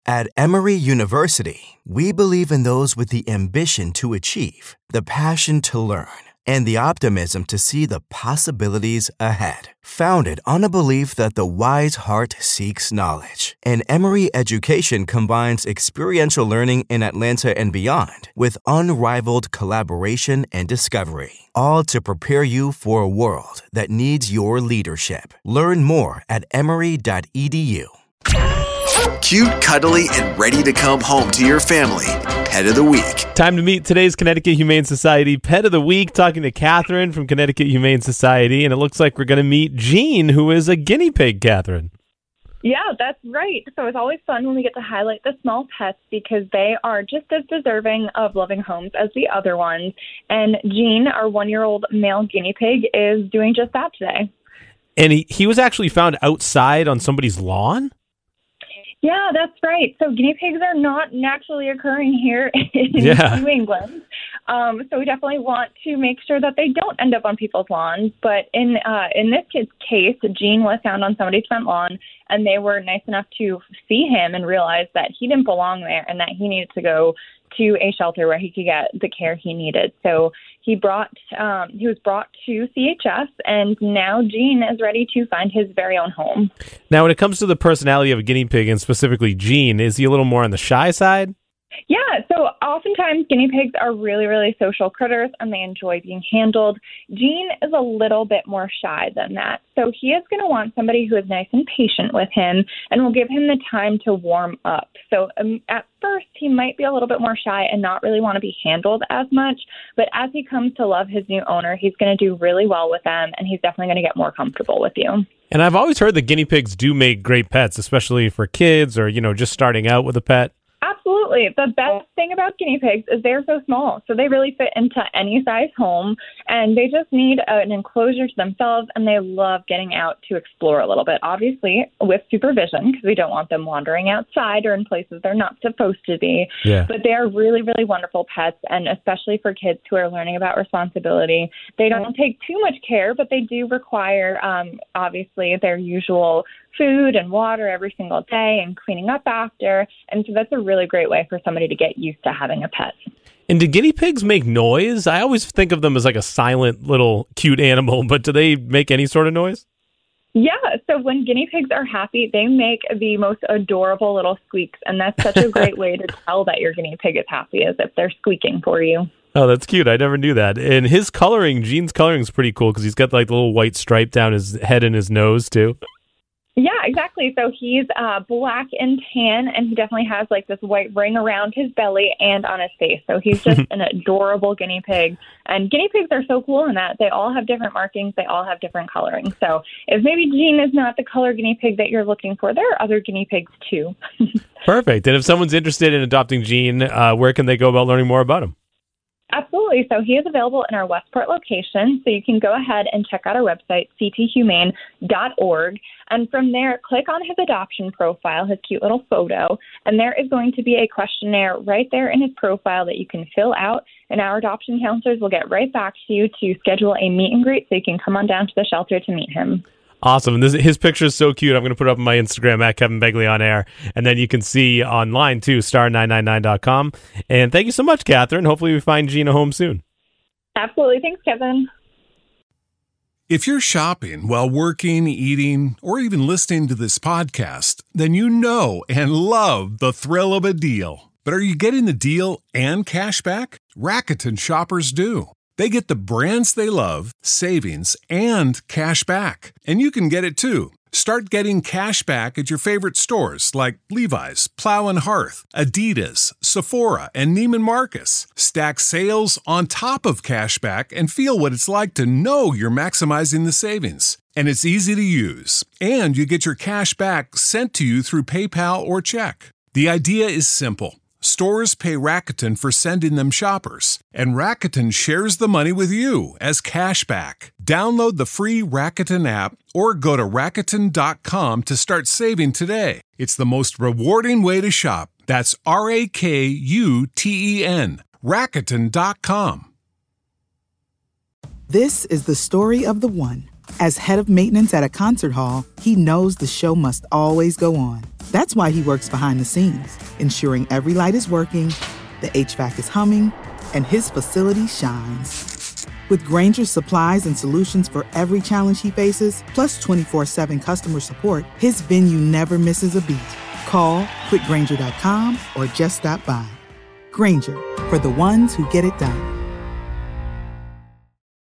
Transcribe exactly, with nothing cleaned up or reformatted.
At Emory University, we believe in those with the ambition to achieve, the passion to learn, and the optimism to see the possibilities ahead. Founded on a belief that the wise heart seeks knowledge, and Emory education combines experiential learning in Atlanta and beyond with unrivaled collaboration and discovery, all to prepare you for a world that needs your leadership. Learn more at emory dot e d u. Cute, cuddly, and ready to come home to your family. Pet of the Week. Time to meet today's Connecticut Humane Society Pet of the Week, talking to Catherine from Connecticut Humane Society, and it looks like we're going to meet Jean, who is a guinea pig, Catherine. Yeah, that's right. So it's always fun when we get to highlight the small pets because they are just as deserving of loving homes as the other ones. And Jean, our one-year-old male guinea pig, is doing just that today. And he, he was actually found outside on somebody's lawn? Yeah, that's right. So guinea pigs are not naturally occurring here in yeah. New England. Um, so we definitely want to make sure that they don't end up on people's lawns. But in uh, in this kid's case, Jean was found on somebody's front lawn, and they were nice enough to see him and realize that he didn't belong there and that he needed to go to a shelter where he could get the care he needed. So he brought um, he was brought to C H S, and now Jean is ready to find his very own home. Now, when it comes to the personality of a guinea pig, and specifically Jean, is he a little more on the shy side? Yeah, so oftentimes guinea pigs are really, really social critters, and they enjoy being handled. Jean is a little bit more shy than that. So he is going to want somebody who is nice and patient with him and will give him the time to warm up. So um, at first, he might be a little bit more shy and not really want to be handled as much. But as he comes to love his new owner, he's going to do really well with them, and he's definitely going to get more comfortable with you. And I've always heard that guinea pigs do make great pets, especially for kids or, you know, just starting out with a pet. Absolutely. The best thing about guinea pigs is they're so small, so they really fit into any size home, and they just need an enclosure to themselves, and they love getting out to explore a little bit, obviously with supervision, because we don't want them wandering outside or in places they're not supposed to be. Yeah. But they are really, really wonderful pets, and especially for kids who are learning about responsibility. They don't take too much care, but they do require, um, obviously, their usual food and water every single day and cleaning up after. And so that's a really great way for somebody to get used to having a pet. And do guinea pigs make noise? I always think of them as like a silent little cute animal, but do they make any sort of noise? Yeah, so when guinea pigs are happy, they make the most adorable little squeaks. And that's such a great way to tell that your guinea pig is happy, is if they're squeaking for you. Oh, that's cute. I never knew that. And his coloring, Jean's coloring is pretty cool because he's got like the little white stripe down his head and his nose too. Yeah, exactly. So he's uh, black and tan, and he definitely has like this white ring around his belly and on his face. So he's just an adorable guinea pig. And guinea pigs are so cool in that they all have different markings. They all have different coloring. So if maybe Jean is not the color guinea pig that you're looking for, there are other guinea pigs too. Perfect. And if someone's interested in adopting Jean, uh, where can they go about learning more about him? Absolutely. So he is available in our Westport location. So you can go ahead and check out our website, c t humane dot org. And from there, click on his adoption profile, his cute little photo. And there is going to be a questionnaire right there in his profile that you can fill out. And our adoption counselors will get right back to you to schedule a meet and greet so you can come on down to the shelter to meet him. Awesome. And this, his picture is so cute. I'm going to put it up on my Instagram at Kevin Begley on air. And then you can see online too, star nine nine nine dot com. And thank you so much, Catherine. Hopefully we find Gina home soon. Absolutely. Thanks, Kevin. If you're shopping while working, eating, or even listening to this podcast, then you know and love the thrill of a deal. But are you getting the deal and cash back? Rakuten shoppers do. They get the brands they love, savings, and cash back. And you can get it too. Start getting cash back at your favorite stores like Levi's, Plow and Hearth, Adidas, Sephora, and Neiman Marcus. Stack sales on top of cash back and feel what it's like to know you're maximizing the savings. And it's easy to use. And you get your cash back sent to you through PayPal or check. The idea is simple. Stores pay Rakuten for sending them shoppers, and Rakuten shares the money with you as cash back. Download the free Rakuten app or go to Rakuten dot com to start saving today. It's the most rewarding way to shop. That's R A K U T E N. Rakuten dot com. This is the story of the one. As head of maintenance at a concert hall, he knows the show must always go on. That's why he works behind the scenes, ensuring every light is working, the H V A C is humming, and his facility shines. With Grainger's supplies and solutions for every challenge he faces, plus twenty-four seven customer support, his venue never misses a beat. Call quick grainger dot com or just stop by. Grainger, for the ones who get it done.